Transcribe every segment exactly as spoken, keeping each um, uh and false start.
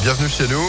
bienvenue chez nous.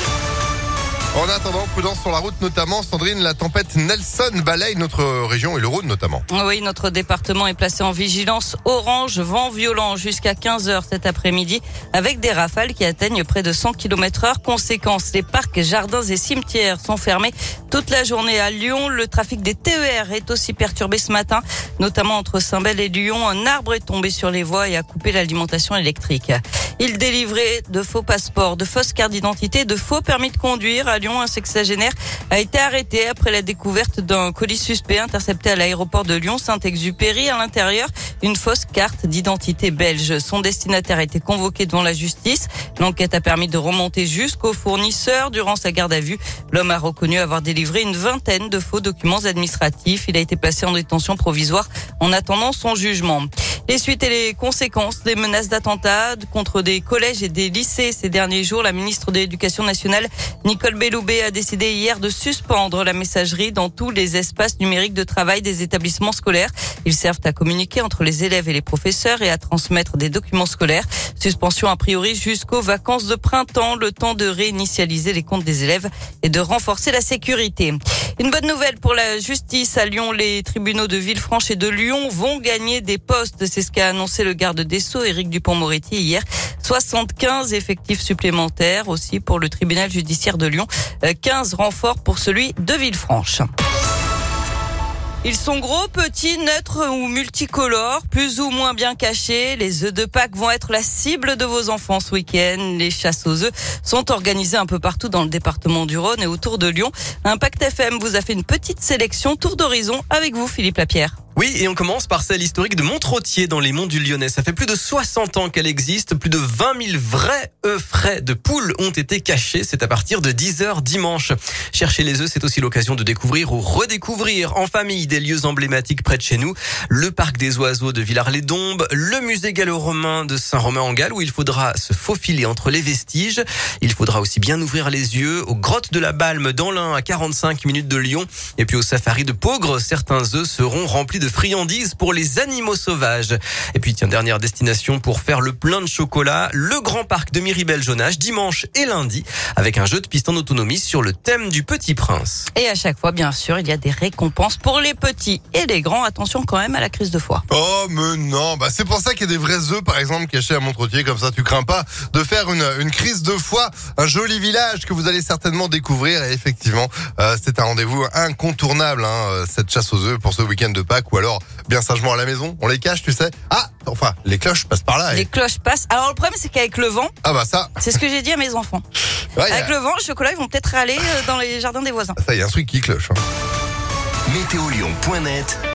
En attendant, prudence sur la route, notamment, Sandrine, la tempête Nelson balaye notre région et le Rhône notamment. Oui, notre département est placé en vigilance orange, vent violent jusqu'à quinze heures cet après-midi, avec des rafales qui atteignent près de cent kilomètres heure. Conséquence, les parcs, jardins et cimetières sont fermés toute la journée à Lyon. Le trafic des T E R est aussi perturbé ce matin, notamment entre Saint-Bel et Lyon. Un arbre est tombé sur les voies et a coupé l'alimentation électrique. Il délivrait de faux passeports, de fausses cartes d'identité, de faux permis de conduire. À Lyon, un sexagénaire a été arrêté après la découverte d'un colis suspect intercepté à l'aéroport de Lyon-Saint-Exupéry. À l'intérieur, une fausse carte d'identité belge. Son destinataire a été convoqué devant la justice. L'enquête a permis de remonter jusqu'au fournisseur. Durant sa garde à vue, l'homme a reconnu avoir délivré une vingtaine de faux documents administratifs. Il a été placé en détention provisoire en attendant son jugement. Les suites et les conséquences des menaces d'attentats contre des collèges et des lycées ces derniers jours. La ministre de l'Éducation nationale, Nicole Belloubet, a décidé hier de suspendre la messagerie dans tous les espaces numériques de travail des établissements scolaires. Ils servent à communiquer entre les élèves et les professeurs et à transmettre des documents scolaires. Suspension a priori jusqu'aux vacances de printemps, le temps de réinitialiser les comptes des élèves et de renforcer la sécurité. Une bonne nouvelle pour la justice à Lyon. Les tribunaux de Villefranche et de Lyon vont gagner des postes. C'est ce qu'a annoncé le garde des Sceaux, Éric Dupond-Moretti, hier. soixante-quinze effectifs supplémentaires aussi pour le tribunal judiciaire de Lyon. quinze renforts pour celui de Villefranche. Ils sont gros, petits, neutres ou multicolores, plus ou moins bien cachés. Les œufs de Pâques vont être la cible de vos enfants ce week-end. Les chasses aux œufs sont organisées un peu partout dans le département du Rhône et autour de Lyon. Impact F M vous a fait une petite sélection tour d'horizon avec vous, Philippe Lapierre. Oui, et on commence par celle historique de Montrottier dans les monts du Lyonnais. Ça fait plus de soixante ans qu'elle existe. Plus de vingt mille vrais œufs frais de poules ont été cachés. C'est à partir de dix heures dimanche. Chercher les œufs, c'est aussi l'occasion de découvrir ou redécouvrir en famille des lieux emblématiques près de chez nous. Le parc des oiseaux de Villars-les-Dombes, le musée gallo-romain de Saint-Romain-en-Galles où il faudra se faufiler entre les vestiges. Il faudra aussi bien ouvrir les yeux aux grottes de la Balme dans l'Ain à quarante-cinq minutes de Lyon. Et puis au safari de Peaugres, certains œufs seront remplis de friandises pour les animaux sauvages. Et puis tiens, dernière destination pour faire le plein de chocolat, le grand parc de Miribel-Jonage dimanche et lundi avec un jeu de piste en autonomie sur le thème du Petit Prince. Et à chaque fois, bien sûr, il y a des récompenses pour les petits et les grands. Attention quand même à la crise de foie. Oh mais non, bah c'est pour ça qu'il y a des vrais œufs par exemple cachés à Montrottier, comme ça tu crains pas de faire une, une crise de foie. Un joli village que vous allez certainement découvrir et effectivement euh, c'est un rendez-vous incontournable hein, cette chasse aux œufs pour ce week-end de Pâques ou alors bien sagement à la maison, on les cache tu sais. Ah enfin les cloches passent par là. Et... Les cloches passent. Alors le problème c'est qu'avec le vent, ah bah ça c'est ce que j'ai dit à mes enfants. Ouais, avec a... le vent, le chocolat ils vont peut-être aller dans les jardins des voisins. Ça y a un truc qui cloche hein. météo lyon point net